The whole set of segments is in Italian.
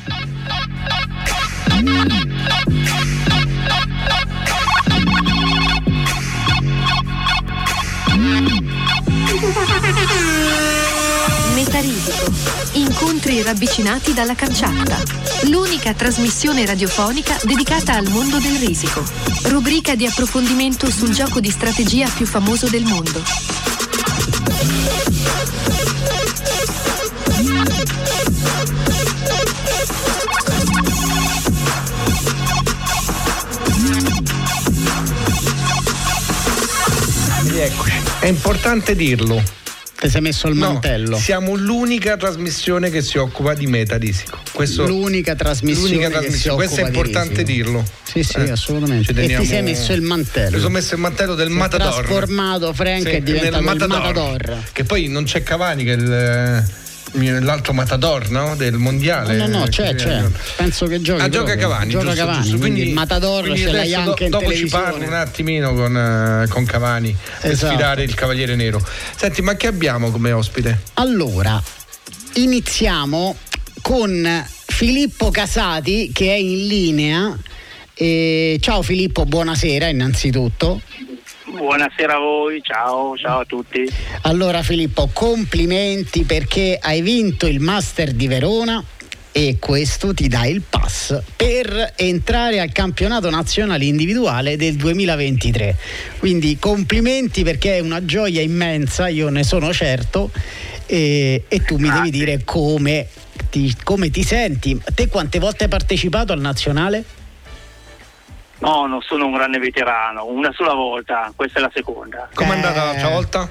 Metarisico. Incontri ravvicinati dalla canciata. L'unica trasmissione radiofonica dedicata al mondo del risico. Rubrica di approfondimento sul gioco di strategia più famoso del mondo. Eccoci. È importante dirlo. Ti sei messo il mantello? No, siamo l'unica trasmissione che si occupa di metarisico. L'unica trasmissione che si occupa. Questo è importante dirlo. Sì, assolutamente. E ti sei messo il mantello. Mi sono messo il mantello del Matador. Trasformato Frank è diventato il Matador. Che poi non c'è Cavani, che è l'altro Matador, no? Del mondiale. No, c'è. Penso che giochi. Gioca Cavani. Gioca giusto, Cavani. Giusto. Quindi il Matador ce l'hai anche in dopo televisione. Ci parlo un attimino con Cavani per sfidare il Cavaliere Nero. Senti, ma che abbiamo come ospite? Allora, iniziamo con Filippo Casati, che è in linea. Ciao Filippo, buonasera innanzitutto. Buonasera a voi, ciao a tutti. Allora Filippo, complimenti perché hai vinto il Master di Verona e questo ti dà il pass per entrare al campionato nazionale individuale del 2023. Quindi complimenti perché è una gioia immensa, io ne sono certo, e tu mi devi dire come ti senti. Te quante volte hai partecipato al nazionale? No, non sono un grande veterano, una sola volta, questa è la seconda. Com'è andata l'altra volta?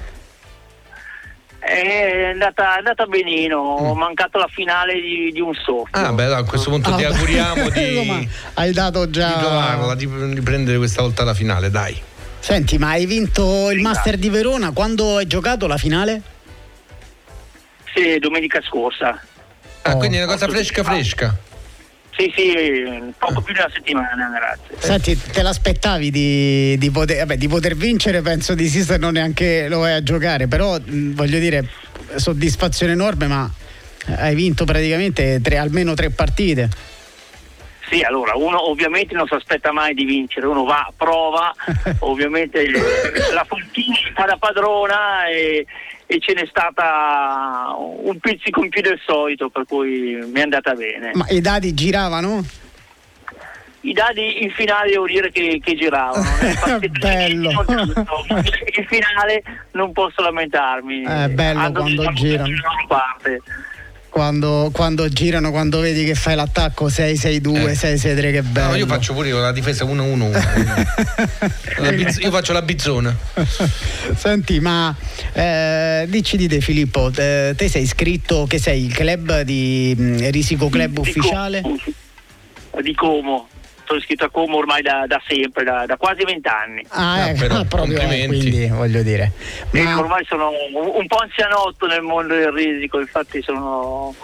È andata benino, ho mancato la finale di un soffio. A questo punto ti auguriamo di hai dato già di trovarla, di prendere questa volta la finale, dai. Senti, ma hai vinto il Master di Verona, quando hai giocato la finale? Sì, domenica scorsa. Quindi è una cosa fresca. Sì, poco più di una settimana, grazie. Senti, te l'aspettavi di poter vincere? Penso di sì, se non neanche lo vai a giocare, però voglio dire, soddisfazione enorme, ma hai vinto praticamente almeno 3 partite. Sì, allora, uno ovviamente non si aspetta mai di vincere, uno va, prova, ovviamente la fortuna fa da padrona e ce n'è stata un pizzico in più del solito, per cui mi è andata bene. Ma i dadi giravano? I dadi in finale devo dire che giravano. Bello. In finale non posso lamentarmi. È bello quando girano. Quando girano, quando vedi che fai l'attacco 6-6-2, 6-6-3, che bello. No, io faccio pure la difesa 1-1-1. Io faccio la bizzona. Senti, ma dici di te Filippo, te sei iscritto, che sei il club di Risico Club ufficiale? Di Como. Sono iscritto a Como ormai da sempre, da quasi 20 anni. Proprio, quindi voglio dire. Ma ormai sono un po' anzianotto nel mondo del risico, infatti sono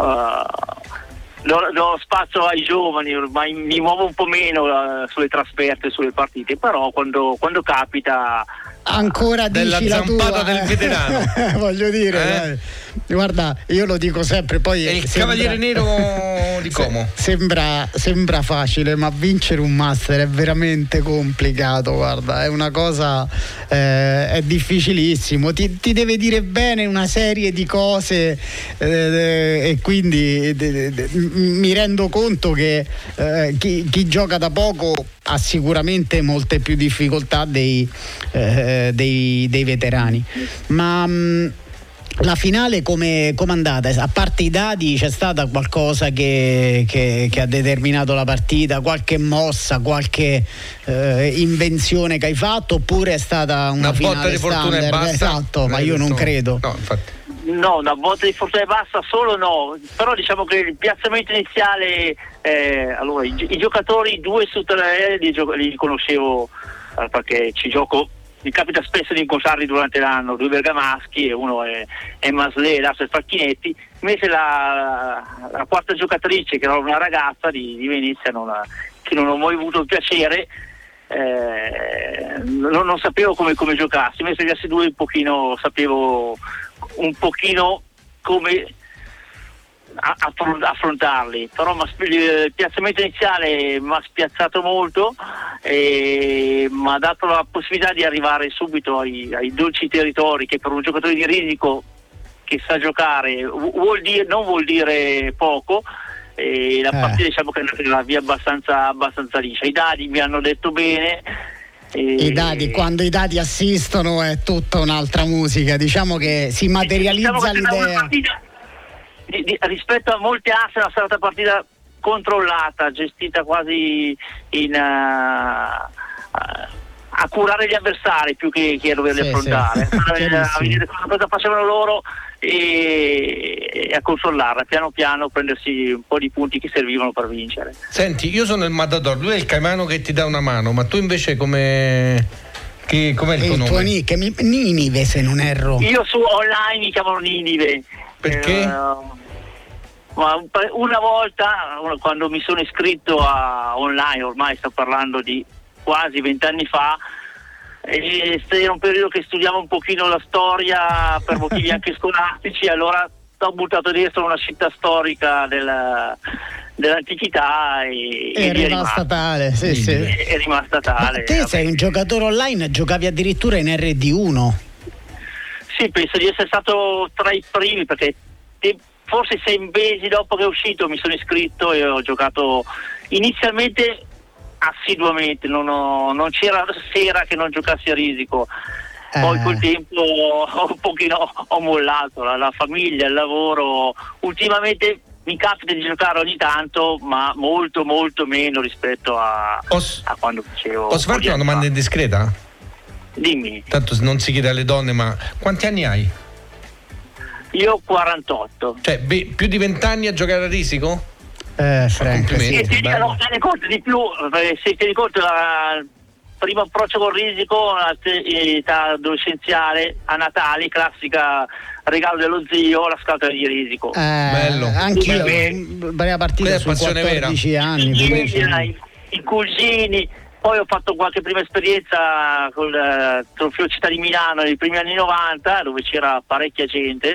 do spazio ai giovani, ormai mi muovo un po' meno sulle trasferte, sulle partite, però quando capita ancora della dici la zampata tua, del veterano. Voglio dire, guarda, io lo dico sempre, poi è il Cavaliere Nero di Como. Sembra facile, ma vincere un Master è veramente complicato, guarda, è una cosa, è difficilissimo, ti deve dire bene una serie di cose, e quindi mi rendo conto che chi gioca da poco ha sicuramente molte più difficoltà dei veterani. Ma la finale com'è andata? A parte i dadi, c'è stata qualcosa che ha determinato la partita, qualche mossa, qualche invenzione che hai fatto, oppure è stata una finale botta di fortuna e basta? Esatto, ma io non credo. No, infatti. No, una botta di fortuna e basta solo no, però diciamo che il piazzamento iniziale, allora i giocatori 2 su 3 li conoscevo, perché ci gioco, mi capita spesso di incontrarli durante l'anno, 2 bergamaschi e uno è Maslé, l'altro è Facchinetti, invece la quarta giocatrice, che era una ragazza di Venezia, che non ho mai avuto il piacere, non sapevo come giocassi, invece gli altri 2 sapevo un pochino come affrontarli, però il piazzamento iniziale mi ha spiazzato molto e mi ha dato la possibilità di arrivare subito ai dolci territori, che per un giocatore di Risico che sa giocare non vuol dire poco. E la partita diciamo che è andata via abbastanza liscia. I dadi mi hanno detto bene. I dadi, quando i dadi assistono è tutta un'altra musica, diciamo che si materializza l'idea. Rispetto a molte asse è stata una partita controllata, gestita quasi a curare gli avversari più che a doverli affrontare, a vedere cosa facevano loro e a consollarla, piano piano prendersi un po' di punti che servivano per vincere. Senti, io sono il Matador, lui è il Caimano che ti dà una mano, ma tu invece com'è il tuo nome? Il tuo nick? Ninive, se non erro. Io su online mi chiamano Ninive. Perché? Ma una volta, quando mi sono iscritto a online, ormai sto parlando di quasi 20 anni fa, era un periodo che studiavo un pochino la storia per motivi anche scolastici, allora ho buttato dentro una città storica dell'antichità e è rimasta tale. È rimasta tale. Ma te sei un giocatore online, giocavi addirittura in RD1? Sì, penso di essere stato tra i primi, perché forse 6 mesi dopo che è uscito mi sono iscritto e ho giocato inizialmente assiduamente, non c'era sera che non giocassi a Risico. Poi col tempo un pochino ho mollato, la famiglia, il lavoro. Ultimamente mi capita di giocare ogni tanto, ma molto molto meno rispetto a quando facevo. Posso farti una domanda indiscreta? Dimmi. Tanto non si chiede alle donne, ma quanti anni hai? Io ho 48. Cioè più di 20 anni a giocare a Risico? Complimenti. Te ne conto di più, se ti conto il primo approccio con Risico all'età adolescenziale, a Natale, classica regalo dello zio, la scatola di Risico. Bello. Anch'io, prima partita su 14 anni. I cugini. Poi ho fatto qualche prima esperienza col Trofeo Città di Milano nei primi anni 90, dove c'era parecchia gente.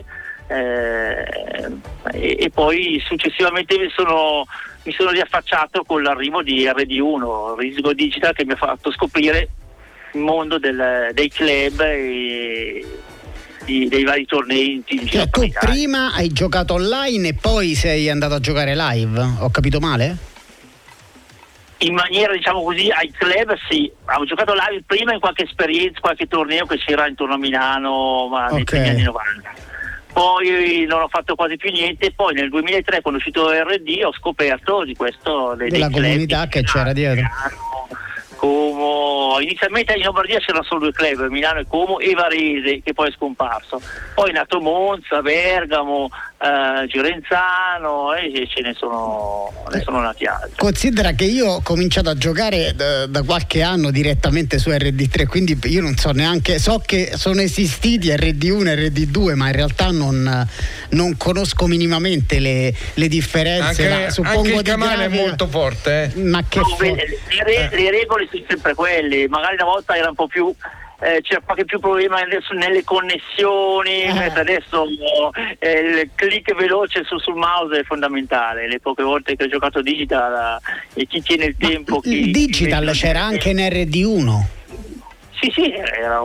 E poi successivamente mi sono riaffacciato con l'arrivo di RD1, Risico Digital, che mi ha fatto scoprire il mondo dei club e dei vari tornei. Cioè, tu prima hai giocato online e poi sei andato a giocare live? Ho capito male? In maniera, diciamo così, ai club sì, avevo giocato live prima in qualche esperienza, qualche torneo che c'era intorno a Milano, ma nei primi anni 90. Poi non ho fatto quasi più niente, poi nel 2003 quando è uscito RD ho scoperto di questo della comunità che c'era dietro. Como, inizialmente in Lombardia c'erano solo 2 club, Milano e Como, e Varese, che poi è scomparso. Poi è nato Monza, Bergamo, Girenzano e ce ne sono nati altri. Considera che io ho cominciato a giocare da qualche anno direttamente su RD3, quindi io non so neanche, so che sono esistiti RD1 e RD2, ma in realtà non conosco minimamente le differenze. Suppongo anche il Camano è molto forte. Ma che le regole sono sempre quelle, magari una volta era un po' più c'è qualche più problema adesso nelle connessioni, adesso il click veloce sul mouse è fondamentale. Le poche volte che ho giocato digital e chi tiene il tempo, il digital c'era anche in RD1. Sì, era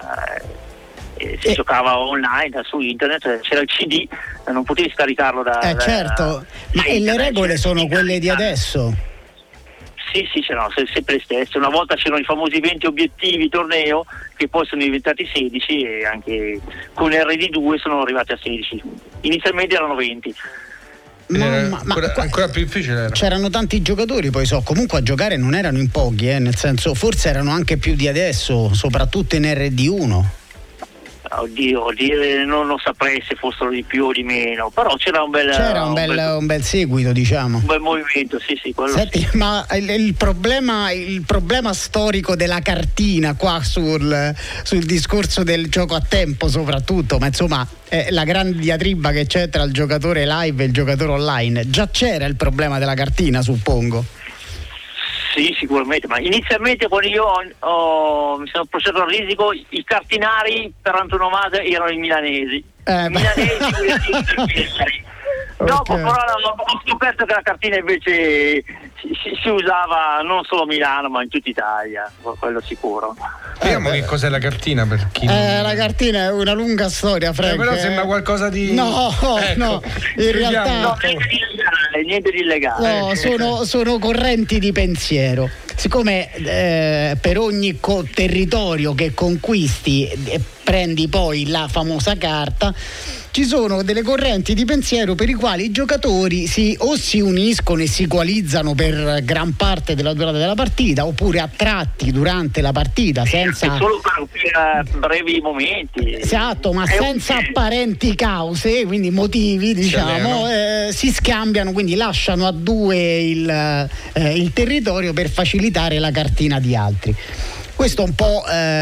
si giocava online su internet, c'era il CD, non potevi scaricarlo certo, ma le regole sono quelle di adesso? Sì, c'erano sempre le stesse. Una volta c'erano i famosi 20 obiettivi torneo, che poi sono diventati 16 e anche con RD2 sono arrivati a 16. Inizialmente erano 20. Ma ancora più difficile era. C'erano tanti giocatori, poi comunque a giocare non erano in pochi, nel senso forse erano anche più di adesso, soprattutto in RD1. Oddio, non saprei se fossero di più o di meno, però c'era un bel seguito, diciamo. Un bel movimento, sì, quello. Senti, sì. Ma il problema storico della cartina qua sul discorso del gioco a tempo soprattutto, ma insomma la grande diatriba che c'è tra il giocatore live e il giocatore online, già c'era il problema della cartina, suppongo. Sì, sicuramente, ma inizialmente quando io mi sono approcciato al Risico, i cartinari per antonomasia erano i milanesi. Dopo però ho scoperto che la cartina invece si usava non solo a Milano ma in tutta Italia, quello sicuro. Vediamo che cos'è la cartina per chi la cartina è una lunga storia, Frank. Però sembra qualcosa di... No, no, in realtà... No, niente di illegale. No, sono correnti di pensiero. Siccome per ogni territorio che conquisti prendi poi la famosa carta, ci sono delle correnti di pensiero per i quali i giocatori si uniscono e si coalizzano per gran parte della durata della partita, oppure a tratti durante la partita senza solo per brevi momenti. Esatto, ma senza apparenti cause, quindi motivi, diciamo, si scambiano, quindi lasciano a due il territorio per facilitare la cartina di altri. Questo un po'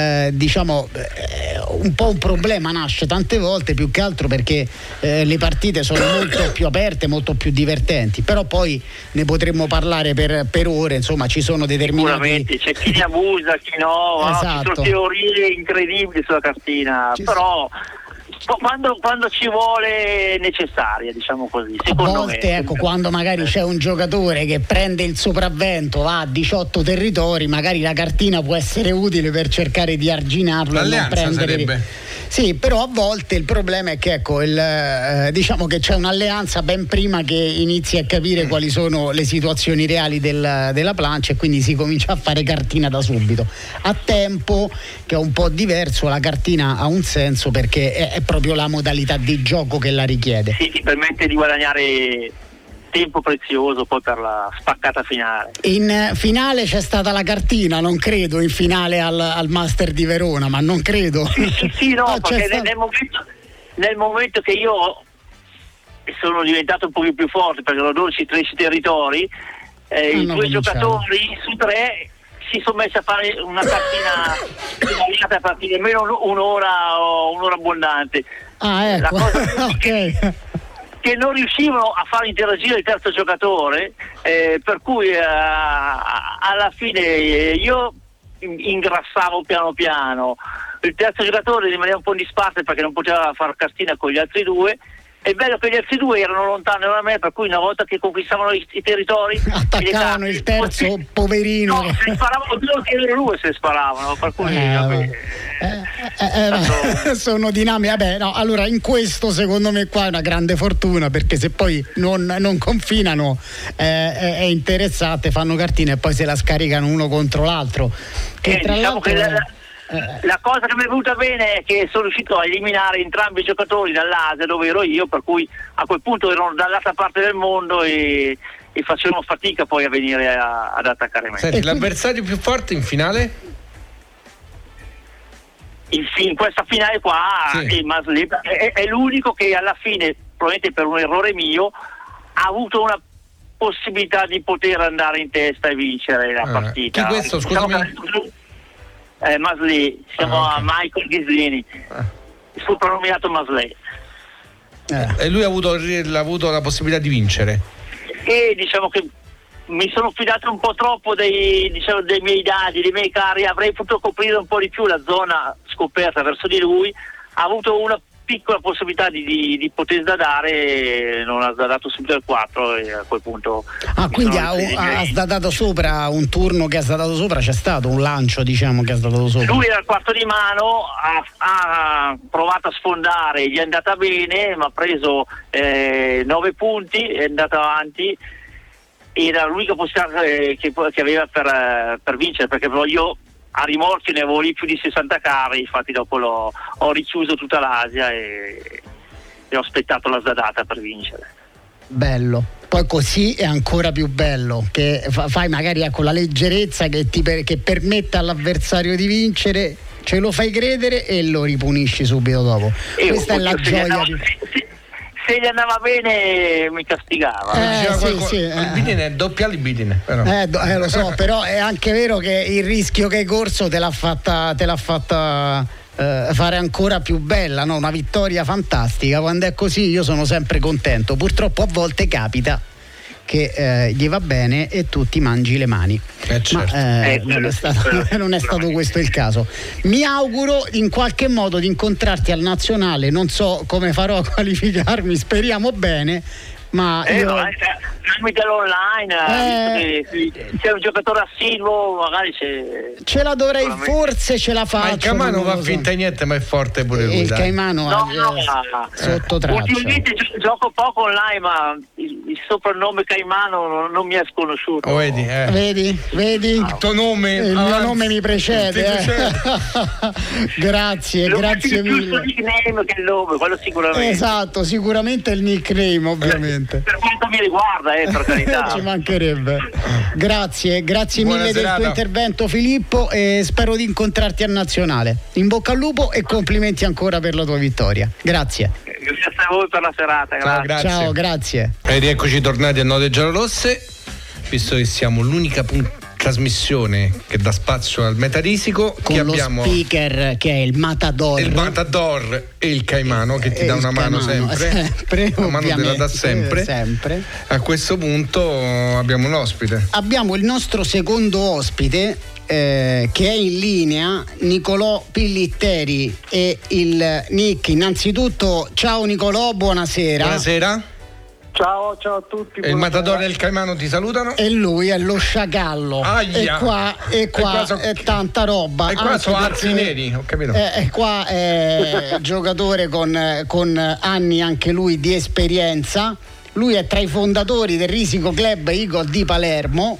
un problema nasce tante volte, più che altro perché le partite sono molto più aperte, molto più divertenti, però poi ne potremmo parlare per ore, insomma ci sono determinati... Sicuramente, c'è chi ne abusa, chi no, esatto. Ci sono teorie incredibili sulla cartina, però... Quando ci vuole necessaria, diciamo così, secondo a volte, me. Ecco, quando magari c'è un giocatore che prende il sopravvento, va a 18 territori, magari la cartina può essere utile per cercare di arginarlo e non prendere. Sarebbe. Sì, però a volte il problema è che ecco, diciamo che c'è un'alleanza ben prima che inizi a capire quali sono le situazioni reali della plancia, e quindi si comincia a fare cartina da subito. A tempo, che è un po' diverso, la cartina ha un senso perché è proprio la modalità di gioco che la richiede. Sì, ti permette di guadagnare tempo prezioso poi per la spaccata finale. In finale c'è stata la cartina, non credo, in finale al Master di Verona, ma non credo. Sì, no, perché nel momento che io sono diventato un po' più forte, perché ho 12-13 territori, i due giocatori su 3 si sono messi a fare una cartina a partire almeno un'ora o un'ora abbondante. Ecco. La cosa ok. Che non riuscivano a far interagire il terzo giocatore, per cui alla fine io ingrassavo piano piano, il terzo giocatore rimaneva un po' in disparte perché non poteva far cartina con gli altri due. È bello che gli altri due erano lontani da me, per cui una volta che conquistavano i territori attaccavano il terzo, poverino. No, se sparavano due se sparavano, per cui sono dinamiche. Vabbè, no, allora in questo secondo me qua è una grande fortuna, perché se poi non confinano è interessante, fanno cartine e poi se la scaricano uno contro l'altro. Che tra diciamo l'altro la cosa che mi è venuta bene è che sono riuscito a eliminare entrambi i giocatori dall'Asia dove ero io, per cui a quel punto erano dall'altra parte del mondo e facevano fatica poi a venire ad attaccare me. Senti, l'avversario più forte in finale? In questa finale qua sì. Masli è l'unico che alla fine, probabilmente per un errore mio, ha avuto una possibilità di poter andare in testa e vincere la partita. Chi questo, scusami? Masli, siamo a Michael Ghislini, soprannominato Masli. E lui ha avuto la possibilità di vincere. E diciamo che mi sono fidato un po' troppo dei miei dadi, dei miei carri, avrei potuto coprire un po' di più la zona scoperta verso di lui. Ha avuto una piccola possibilità di poter sdadare, non ha sdadato subito il 4 e a quel punto quindi ha sdadato sopra un turno che ha sdadato sopra, c'è stato un lancio, diciamo, che ha sdadato sopra. Lui era il quarto di mano, ha provato a sfondare, gli è andata bene, ma ha preso 9 punti, è andato avanti, era l'unica possibilità che aveva per vincere, perché io a rimorchio ne avevo lì più di 60 carri, infatti dopo ho richiuso tutta l'Asia e ho aspettato la sdadata per vincere. Bello, poi così è ancora più bello, che fai magari con la leggerezza che permette all'avversario di vincere, ce lo fai credere e lo ripunisci subito dopo. Questa è la gioia se gli andava bene mi castigava. Il bidine è doppia libidine, però. Lo so, però è anche vero che il rischio che hai corso te l'ha fatta fare ancora più bella, no? Una vittoria fantastica. Quando è così io sono sempre contento. Purtroppo a volte capita che gli va bene e tu ti mangi le mani. Certo. Ma non è stato questo il caso. Mi auguro in qualche modo di incontrarti al nazionale, non so come farò a qualificarmi, speriamo bene, Ma tramite l'online, visto che c'è un giocatore assiduo, magari ce la dovrei, forse ce la faccio. Ma il Caimano va a finta niente, ma è forte pure lui. Il Caimano sotto traccia. Ultimamente gioco poco online, ma il soprannome Caimano non mi è sconosciuto. Vedi? Il tuo nome, il mio nome mi precede. Grazie mille. Il nickname che è il nome, quello sicuramente. Esatto, sicuramente il nickname, ovviamente. Per quanto mi riguarda, per carità. Ci mancherebbe. Grazie mille del tuo intervento, Filippo, e spero di incontrarti a Nazionale. In bocca al lupo e complimenti ancora per la tua vittoria. Grazie. Grazie a voi per la serata. Ciao, grazie. E rieccoci tornati a Note Giallorosse, visto che siamo l'unica trasmissione che dà spazio al metarisico, con che lo abbiamo speaker che è il Matador e il Caimano che ti dà una mano sempre una mano te la dà sempre. A questo punto abbiamo un ospite, abbiamo il nostro secondo ospite che è in linea, Nicolò Pillitteri e il Nick. Innanzitutto ciao Nicolò, buonasera. Ciao a tutti. E il Matador e il Caimano ti salutano. E lui è lo sciacallo. E qua è tanta roba. E qua sono arsi neri, ho capito. E qua è giocatore con anni anche lui di esperienza. Lui è tra i fondatori del Risico Club Eagle di Palermo.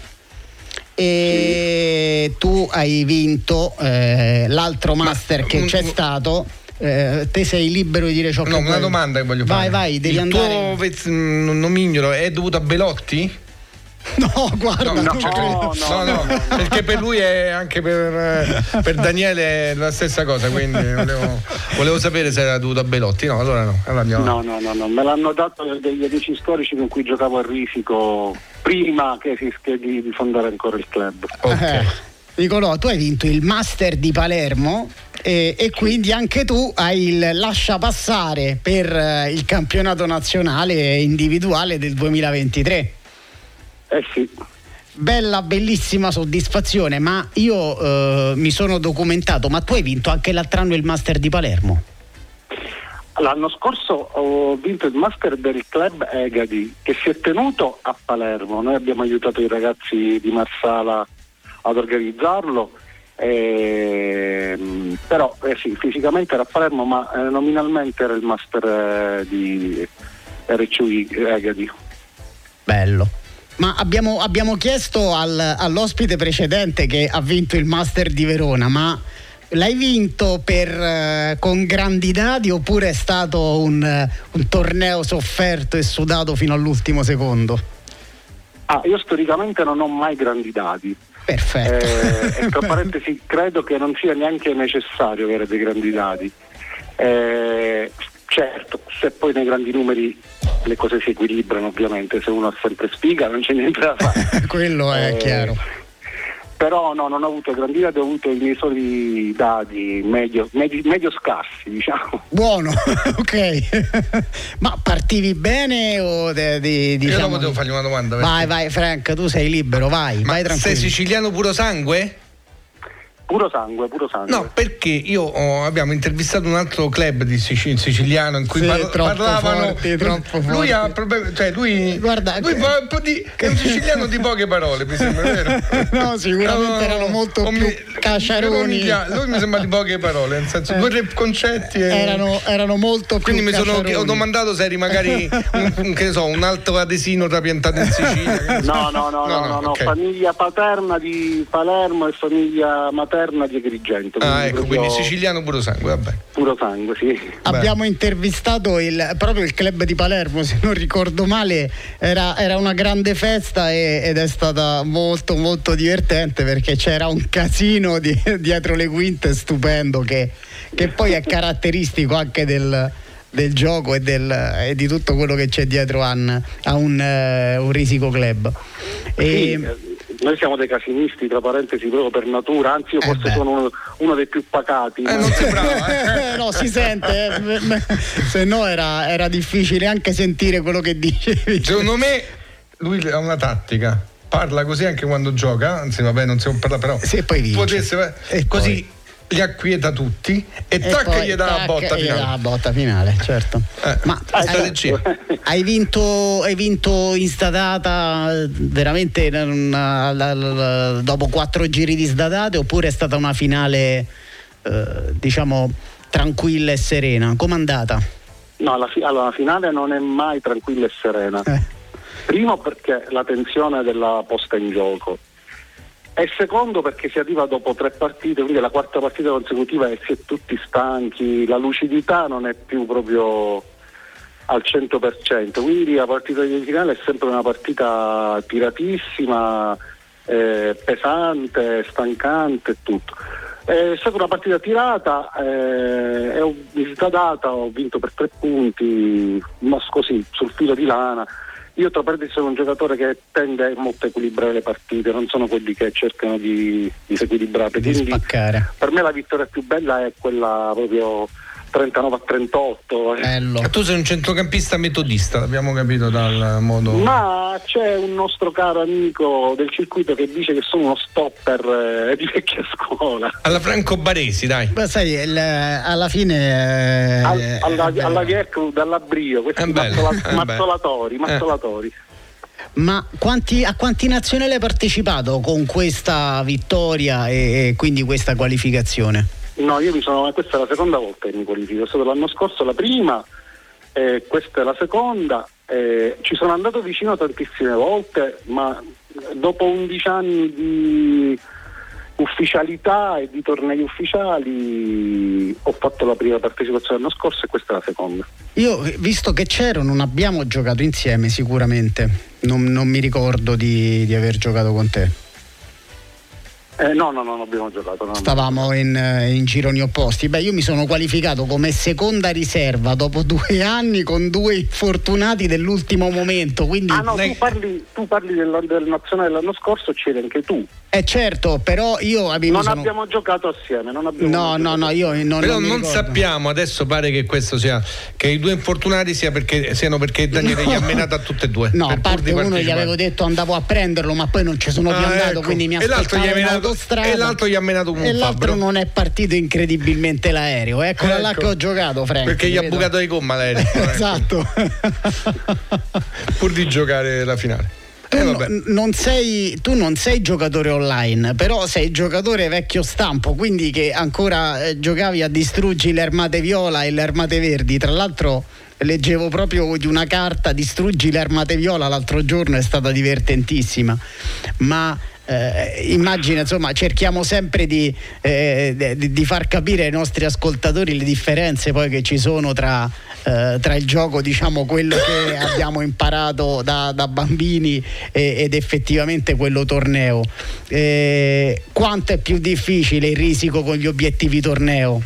E tu hai vinto l'altro master che c'è stato. Te sei libero di dire ciò che vuoi. Una domanda che voglio fare. Vai, devi andare. Il tuo nomignolo è dovuto a Belotti? No, guarda, no, perché per lui è anche per Daniele la stessa cosa, quindi volevo sapere se era dovuto a Belotti. No, allora no. Allora andiamo. No, me l'hanno dato degli amici storici con cui giocavo a Risico prima di fondare ancora il club. Ok. Nicolò, tu hai vinto il Master di Palermo e quindi anche tu hai il lascia passare per il campionato nazionale individuale del 2023. Sì. Bellissima soddisfazione, ma io mi sono documentato, ma tu hai vinto anche l'altro anno il Master di Palermo? L'anno scorso ho vinto il Master del Club Egadi, che si è tenuto a Palermo. Noi abbiamo aiutato i ragazzi di Marsala ad organizzarlo, però sì, fisicamente era a Palermo, ma nominalmente era il Master di RCI Egadi. Bello. Ma abbiamo chiesto all'ospite precedente che ha vinto il Master di Verona, ma l'hai vinto con grandi dadi oppure è stato un torneo sofferto e sudato fino all'ultimo secondo? Io storicamente non ho mai grandi dadi. Perfetto. Tra parentesi, credo che non sia neanche necessario avere dei grandi dadi. Certo, se poi nei grandi numeri le cose si equilibrano, ovviamente, se uno ha sempre sfiga non c'è niente da fare. Quello è chiaro. Però no, non ho avuto grandi dadi, ho avuto i miei soli dadi medio scarsi, diciamo. Buono, ok. Ma partivi bene o diciamo... Io devo fargli una domanda. Vai Frank, tu sei libero, vai tranquillo. Sei siciliano puro sangue? Puro sangue. No, perché abbiamo intervistato un altro club di siciliano in cui parlavano troppo forti. Lui ha problemi, cioè lui guarda, lui è un siciliano di poche parole, mi sembra, vero? No, sicuramente erano molto più cacciaroni. Lui mi sembra di poche parole, nel senso 2 o 3 concetti erano molto quindi più quindi ho domandato se eri magari un alto adesino trapiantato in Sicilia. No, okay. Famiglia paterna di Palermo e famiglia materna di Agrigento. Ecco, quindi siciliano puro sangue, vabbè. Puro sangue, sì. Abbiamo intervistato proprio il club di Palermo, se non ricordo male, era una grande festa ed è stata molto molto divertente perché c'era un casino dietro le quinte stupendo che poi è caratteristico anche del gioco e di tutto quello che c'è dietro a un Risico Club. Noi siamo dei casinisti, tra parentesi, proprio per natura, anzi io forse sono uno dei più pacati. Non sembrava. No, si sente, se no era difficile anche sentire quello che dicevi. Secondo me lui ha una tattica, parla così anche quando gioca, anzi vabbè non si può parlare, però se poi vince. Potesse così li acquieta tutti e tac gli dà la botta finale. La botta finale, certo. Ma hai vinto in stadata veramente dopo 4 giri di stadate, oppure è stata una finale diciamo tranquilla e serena? Com'è andata? No, la finale non è mai tranquilla e serena. Primo perché la tensione della posta in gioco, e secondo perché si arriva dopo 3 partite, quindi la 4ª partita consecutiva e si è tutti stanchi, la lucidità non è più proprio al 100%, quindi la partita di finale è sempre una partita tiratissima, pesante, stancante e tutto. È stata una partita tirata, ho vinto per 3 punti, ma così, sul filo di lana. Io tra parentesi sono un giocatore che tende molto a equilibrare le partite, non sono quelli che cercano di disequilibrare. Di spaccare. Per me la vittoria più bella è quella proprio 39-38. Bello. Tu sei un centrocampista metodista, l'abbiamo capito dal modo. Ma c'è un nostro caro amico del circuito che dice che sono uno stopper di vecchia scuola. Alla Franco Baresi, dai. Ma sai, alla fine alla Vierclu, dalla Brio, questi mazzolatori. Ma a quanti nazionali hai partecipato con questa vittoria e quindi questa qualificazione? No, questa è la seconda volta che mi qualifico, è stato l'anno scorso la prima, questa è la seconda, ci sono andato vicino tantissime volte, ma dopo 11 anni di ufficialità e di tornei ufficiali ho fatto la prima partecipazione l'anno scorso e questa è la seconda. Io, visto che c'ero, non abbiamo giocato insieme sicuramente, non mi ricordo di aver giocato con te. No, non abbiamo giocato. No. Stavamo in gironi opposti. Io mi sono qualificato come seconda riserva dopo 2 anni con 2 infortunati dell'ultimo momento. Quindi tu parli del nazionale dell'anno scorso, c'eri anche tu. Certo, però io abbiamo giocato assieme. No, io non. Però non sappiamo, adesso pare che questo sia, che i 2 infortunati siano perché Daniele gli ha menato a tutte e 2. No, a parte uno gli avevo detto andavo a prenderlo, ma poi non ci sono più andato, quindi mi aspettavo in autostrada. E l'altro gli ha menato un e l'altro non è partito incredibilmente l'aereo. Eccola là che ho giocato, Frank. Perché gli ha bucato di gomma l'aereo. Esatto. Pur di giocare la finale. Tu non sei giocatore online, però sei giocatore vecchio stampo, quindi che ancora giocavi a Distruggi le armate viola e le armate verdi. Tra l'altro leggevo proprio di una carta Distruggi le armate viola l'altro giorno, è stata divertentissima. Ma immagina, insomma, cerchiamo sempre di far capire ai nostri ascoltatori le differenze poi che ci sono tra il gioco, diciamo, quello che abbiamo imparato da bambini ed effettivamente quello torneo. Quanto è più difficile il Risico con gli obiettivi torneo?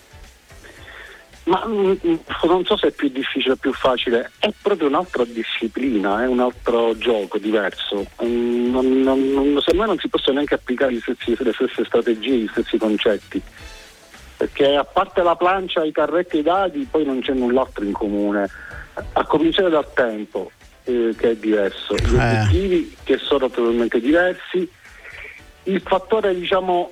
Ma non so se è più difficile o più facile, è proprio un'altra disciplina, è un altro gioco diverso. Secondo me non si possono neanche applicare le stesse strategie, gli stessi concetti, perché a parte la plancia, i carretti e i dadi, poi non c'è null'altro in comune, a cominciare dal tempo che è diverso, gli obiettivi che sono totalmente diversi, il fattore diciamo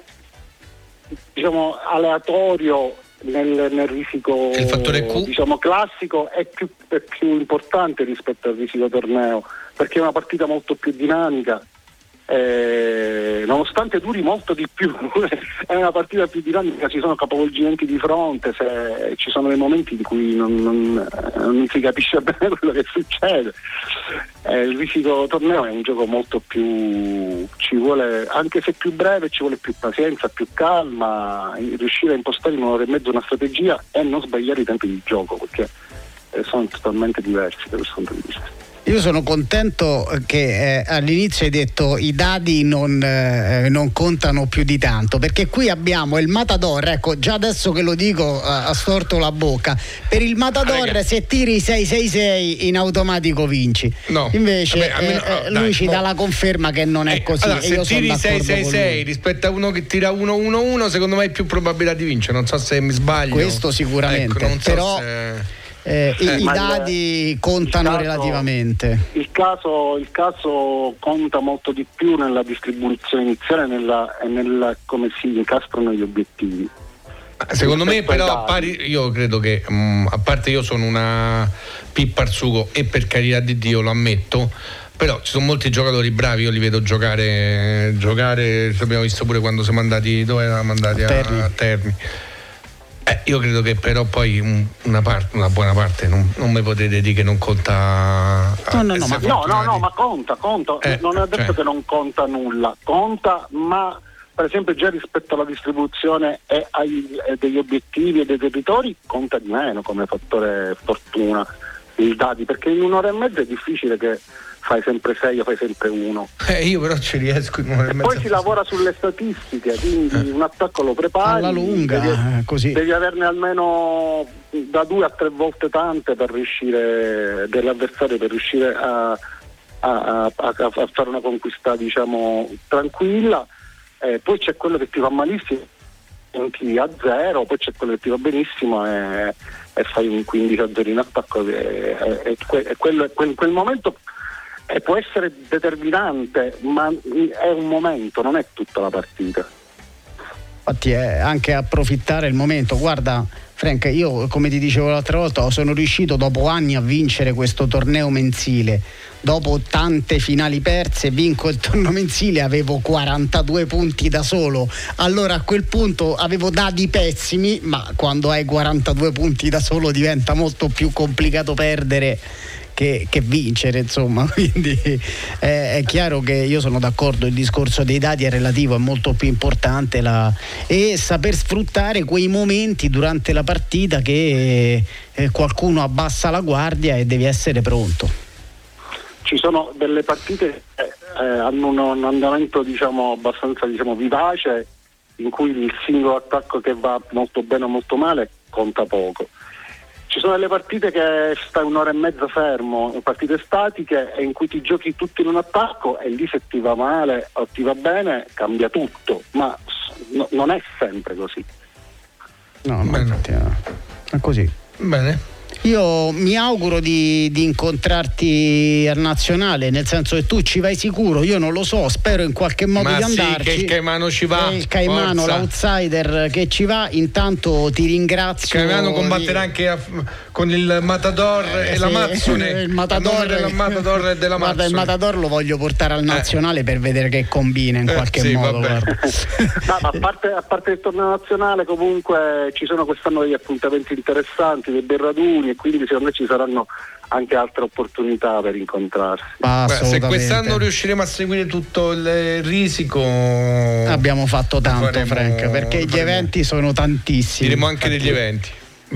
aleatorio nel risico, il fattore Q, diciamo classico, è più importante rispetto al risico torneo, perché è una partita molto più dinamica, nonostante duri molto di più è una partita più dinamica, ci sono capovolgimenti di fronte, ci sono dei momenti in cui non si capisce bene quello che succede. Il risico torneo è un gioco molto più, ci vuole, anche se più breve, ci vuole più pazienza, più calma, riuscire a impostare in 1 ora e mezza una strategia e non sbagliare i tempi di gioco, perché sono totalmente diversi da questo punto di vista. Io sono contento che all'inizio hai detto i dadi non contano più di tanto, perché qui abbiamo il Matador, ecco, già adesso che lo dico ha storto la bocca. Per il Matador se tiri 666 in automatico vinci. No. Invece lui ci dà la conferma che non è così. Allora, e io se tiri 666 rispetto a uno che tira 1-1-1, secondo me hai più probabilità di vincere. Non so se mi sbaglio. Questo sicuramente, ecco, non so però se... i dati contano relativamente. Il caso conta molto di più nella distribuzione iniziale e nella come si incastrano gli obiettivi. Secondo me però io credo che a parte io sono una pippa al sugo e per carità di Dio lo ammetto, però ci sono molti giocatori bravi, io li vedo giocare abbiamo visto pure quando siamo andati, dove eravamo andati a Terni. Io credo che però poi una buona parte non mi potete dire che non conta. Ma conta. Non è detto che non conta nulla, conta, ma per esempio già rispetto alla distribuzione e degli obiettivi e dei territori conta di meno come fattore fortuna i dati, perché in un'ora e mezza è difficile che fai sempre 6 o fai sempre 1. Io però ci riesco in un'ora e mezza. Poi si lavora sulle statistiche, quindi un attacco lo prepari alla lunga, così. Devi averne almeno da 2 a 3 volte tante per riuscire dell'avversario, per riuscire a fare una conquista, diciamo, tranquilla. Poi c'è quello che ti va malissimo a 0, poi c'è quello che ti va benissimo e fai un 15-0 in attacco, quel momento può essere determinante, ma è un momento, non è tutta la partita. Infatti è anche approfittare il momento. Guarda Frank, io come ti dicevo l'altra volta sono riuscito dopo anni a vincere questo torneo mensile. Dopo tante finali perse vinco il torneo mensile, avevo 42 punti da solo. Allora a quel punto avevo dati pessimi, ma quando hai 42 punti da solo diventa molto più complicato perdere che vincere, insomma. Quindi è chiaro che io sono d'accordo, il discorso dei dati è relativo, è molto più importante e saper sfruttare quei momenti durante la partita che qualcuno abbassa la guardia e devi essere pronto. Ci sono delle partite che hanno un andamento, diciamo, abbastanza, diciamo, vivace, in cui il singolo attacco che va molto bene o molto male conta poco. Ci sono delle partite che stai un'ora e mezza fermo, partite statiche, e in cui ti giochi tutto in un attacco, e lì se ti va male o ti va bene cambia tutto, ma non è sempre così. No, ma è così. Bene. Io mi auguro di incontrarti al nazionale, nel senso che tu ci vai sicuro, io non lo so, spero in qualche modo di andarci. Che il Caimano ci va. Il Caimano, forza. L'outsider che ci va. Intanto ti ringrazio. Il Caimano combatterà anche con il Matador e la Mazzone. Il Matador e della Mazzone. Guarda, il Matador lo voglio portare al nazionale per vedere che combina in qualche modo. No, ma a parte il torneo nazionale, comunque ci sono quest'anno degli appuntamenti interessanti, dei bei raduni, e quindi secondo me ci saranno anche altre opportunità per incontrarsi. Se quest'anno riusciremo a seguire tutto il Risico abbiamo fatto tanto, Frank, perché gli eventi sono tantissimi. Diremo anche degli eventi.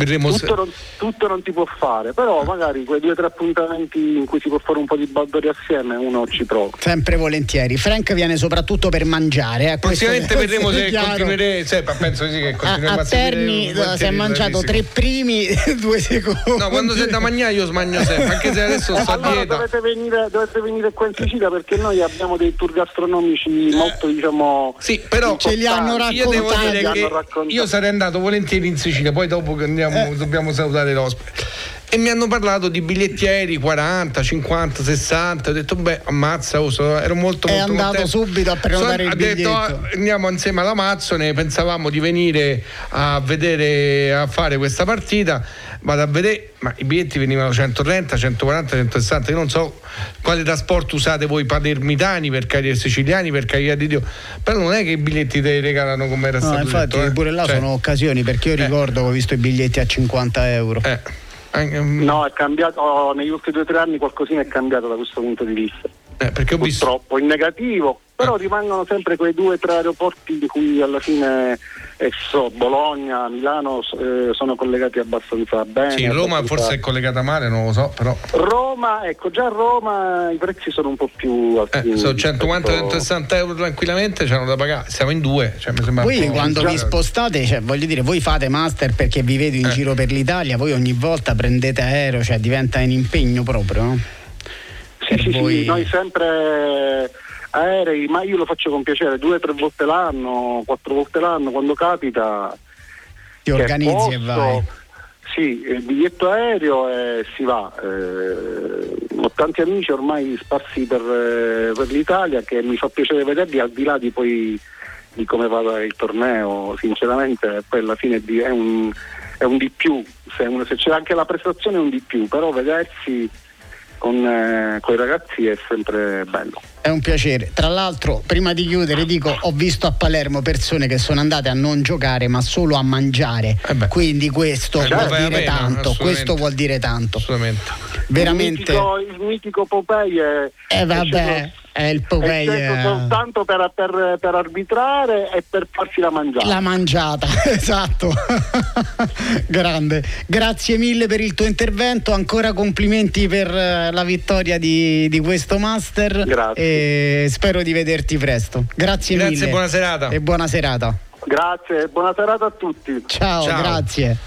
Tutto non si può fare, però magari quei 2 o 3 appuntamenti in cui si può fare un po' di baldoria assieme uno ci prova. Sempre volentieri. Frank viene soprattutto per mangiare. Prossimamente vedremo se continuerei. Penso sì che continueremo a Terni si è mangiato 3 primi, 2 secondi. No, quando c'è da mangiare io smagno sempre, anche se adesso sto a dieta. Dovete venire qua in Sicilia, perché noi abbiamo dei tour gastronomici molto, diciamo. Sì, però ce li hanno raccontati. Io devo dire che io sarei andato volentieri in Sicilia, poi dopo che dobbiamo salutare l'ospite, e mi hanno parlato di biglietti aerei 40, 50, 60. Ho detto ammazza, ero molto andato contento. Subito a prenotare il biglietto. Ha detto andiamo insieme alla Mazzone, pensavamo di venire a vedere, a fare questa partita, vado a vedere, ma i biglietti venivano 130, 140, 160. Io non so quale trasporto usate voi palermitani, per carità, siciliani, per carità di Dio, però non è che i biglietti te li regalano come era stato infatti detto, pure là sono occasioni, perché io ricordo che ho visto i biglietti a 50 euro. No, è cambiato negli ultimi 2 o 3 anni, qualcosina è cambiato da questo punto di vista. Perché ho visto purtroppo in negativo, però rimangono sempre quei 2 o 3 aeroporti di cui alla fine Bologna, Milano sono collegati abbastanza bene. Sì, Roma forse è collegata male, non lo so, però Roma, già a Roma i prezzi sono un po' più alti. Sono 150-160 euro tranquillamente, c'hanno da pagare, siamo in 2, mi sembra. Voi quando vi spostate, voglio dire, voi fate master, perché vi vedo in giro per l'Italia, voi ogni volta prendete aereo, diventa un impegno proprio, no? Sì, noi sempre aerei, ma io lo faccio con piacere, 2 o 3 volte l'anno, 4 volte l'anno, quando capita ti organizzi e vai. Sì, il biglietto aereo e si va. Ho tanti amici ormai sparsi per l'Italia che mi fa piacere vederli, al di là di poi di come vada il torneo, sinceramente poi alla fine è un di più, se c'è anche la prestazione è un di più, però vedersi con i ragazzi è sempre bello. È un piacere. Tra l'altro, prima di chiudere dico, ho visto a Palermo persone che sono andate a non giocare ma solo a mangiare, quindi questo vuol dire tanto, questo vuol dire tanto. Assolutamente. Veramente il mitico Popeye è il Popeye soltanto per arbitrare e per farsi la mangiata. Esatto. Grande, grazie mille per il tuo intervento, ancora complimenti per la vittoria di questo Master. Grazie. E spero di vederti presto. Grazie mille. Buona serata. E buona serata. Grazie, buona serata a tutti. Ciao. Grazie.